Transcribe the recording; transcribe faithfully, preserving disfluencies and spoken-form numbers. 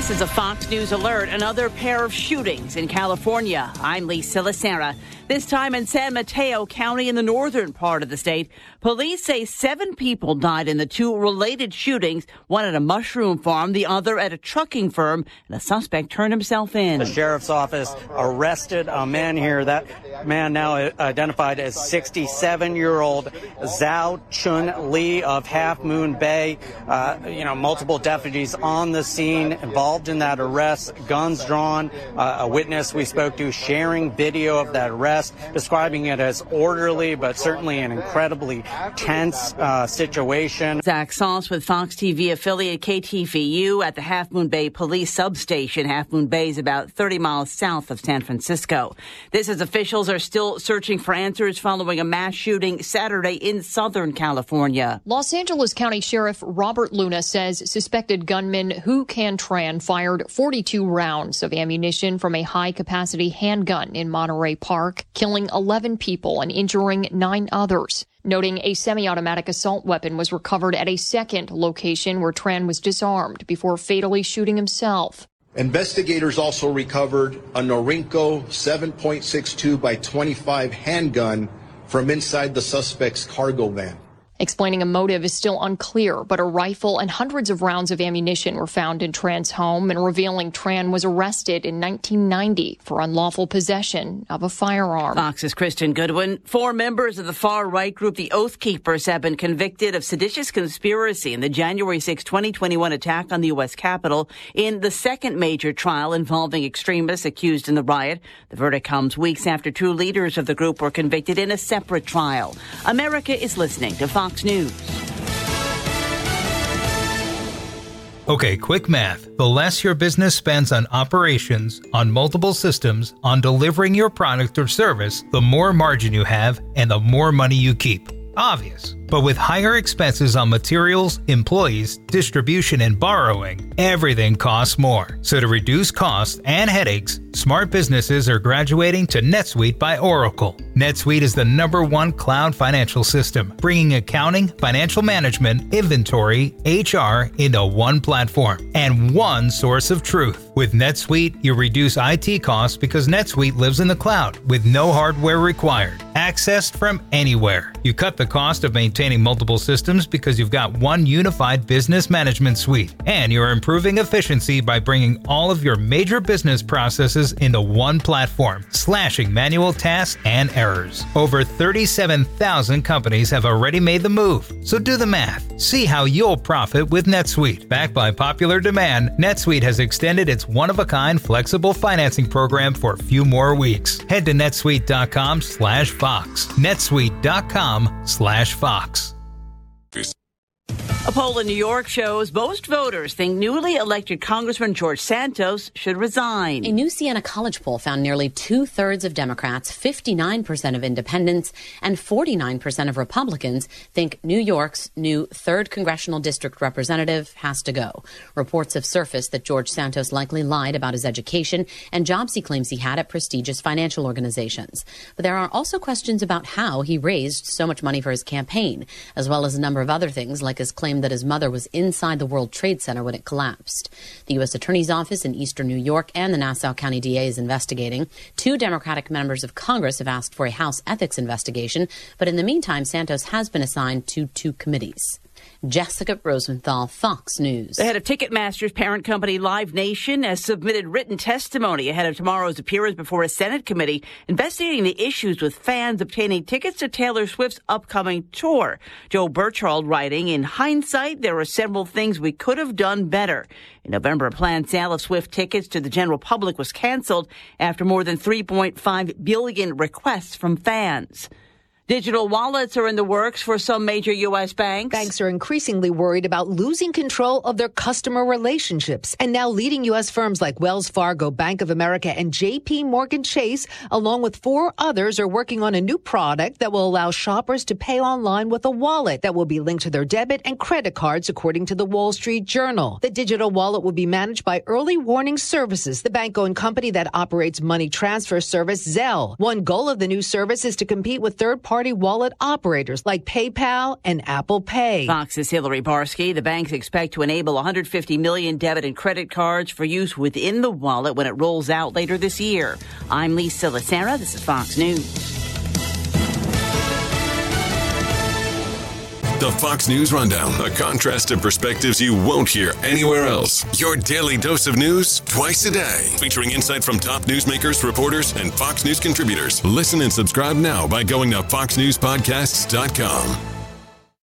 This is a Fox News alert. Another pair of shootings in California. I'm Lisa Lacera. This time in San Mateo County in the northern part of the state. Police say seven people died in the two related shootings, one at a mushroom farm, the other at a trucking firm, and a suspect turned himself in. The sheriff's office arrested a man here. That man now identified as sixty-seven-year-old Zhao Chun Lee of Half Moon Bay. Uh, you know, multiple deputies on the scene involved in that arrest, guns drawn. Uh, a witness we spoke to sharing video of that arrest, describing it as orderly, but certainly an incredibly tense uh, situation. Zach Sauce with Fox T V affiliate K T V U at the Half Moon Bay police substation. Half Moon Bay is about thirty miles south of San Francisco. This as officials are still searching for answers following a mass shooting Saturday in Southern California. Los Angeles County Sheriff Robert Luna says suspected gunman Hu Can Tran fired forty-two rounds of ammunition from a high-capacity handgun in Monterey Park, killing eleven people and injuring nine others. Noting a semi-automatic assault weapon was recovered at a second location where Tran was disarmed before fatally shooting himself. Investigators also recovered a Norinco seven point six two by twenty-five handgun from inside the suspect's cargo van. Explaining a motive is still unclear, but a rifle and hundreds of rounds of ammunition were found in Tran's home, and revealing Tran was arrested in nineteen ninety for unlawful possession of a firearm. Fox's Kristen Goodwin. Four members of the far-right group, the Oath Keepers, have been convicted of seditious conspiracy in the January sixth, twenty twenty-one attack on the U S Capitol in the second major trial involving extremists accused in the riot. The verdict comes weeks after two leaders of the group were convicted in a separate trial. America is listening to Fox News. Okay, quick math. The less your business spends on operations, on multiple systems, on delivering your product or service, the more margin you have and the more money you keep. Obvious. But with higher expenses on materials, employees, distribution, and borrowing, everything costs more. So to reduce costs and headaches, smart businesses are graduating to NetSuite by Oracle. NetSuite is the number one cloud financial system, bringing accounting, financial management, inventory, H R into one platform and one source of truth. With NetSuite, you reduce I T costs because NetSuite lives in the cloud with no hardware required, accessed from anywhere. You cut the cost of maintaining multiple systems because you've got one unified business management suite, and you're improving efficiency by bringing all of your major business processes into one platform, slashing manual tasks and errors. Over thirty-seven thousand companies have already made the move, so do the math. See how you'll profit with NetSuite. Backed by popular demand, NetSuite has extended its one-of-a-kind flexible financing program for a few more weeks. Head to netsuite.com slash Fox. netsuite.com slash Fox. A poll in New York shows most voters think newly elected Congressman George Santos should resign. A new Siena College poll found nearly two-thirds of Democrats, fifty-nine percent of independents, and forty-nine percent of Republicans think New York's new third congressional district representative has to go. Reports have surfaced that George Santos likely lied about his education and jobs he claims he had at prestigious financial organizations. But there are also questions about how he raised so much money for his campaign, as well as a number of other things like his claim that his mother was inside the World Trade Center when it collapsed. The U S Attorney's Office in eastern New York and the Nassau County D A is investigating. Two Democratic members of Congress have asked for a House ethics investigation, but in the meantime, Santos has been assigned to two committees. Jessica Rosenthal, Fox News. The head of Ticketmaster's parent company Live Nation has submitted written testimony ahead of tomorrow's appearance before a Senate committee investigating the issues with fans obtaining tickets to Taylor Swift's upcoming tour. Joe Burchard writing, in hindsight, there are several things we could have done better. In November, a planned sale of Swift tickets to the general public was canceled after more than three point five billion requests from fans. Digital wallets are in the works for some major U S banks. Banks are increasingly worried about losing control of their customer relationships. And now leading U S firms like Wells Fargo, Bank of America, and J P Morgan Chase, along with four others, are working on a new product that will allow shoppers to pay online with a wallet that will be linked to their debit and credit cards, according to the Wall Street Journal. The digital wallet will be managed by Early Warning Services, the bank-owned company that operates money transfer service Zelle. One goal of the new service is to compete with third-party third-party wallet operators like PayPal and Apple Pay. Fox's Hillary Barsky. The banks expect to enable one hundred fifty million debit and credit cards for use within the wallet when it rolls out later this year. I'm Lisa Lacera. This is Fox News. The Fox News Rundown, a contrast of perspectives you won't hear anywhere else. Your daily dose of news twice a day, featuring insight from top newsmakers, reporters, and Fox News contributors. Listen and subscribe now by going to fox news podcasts dot com.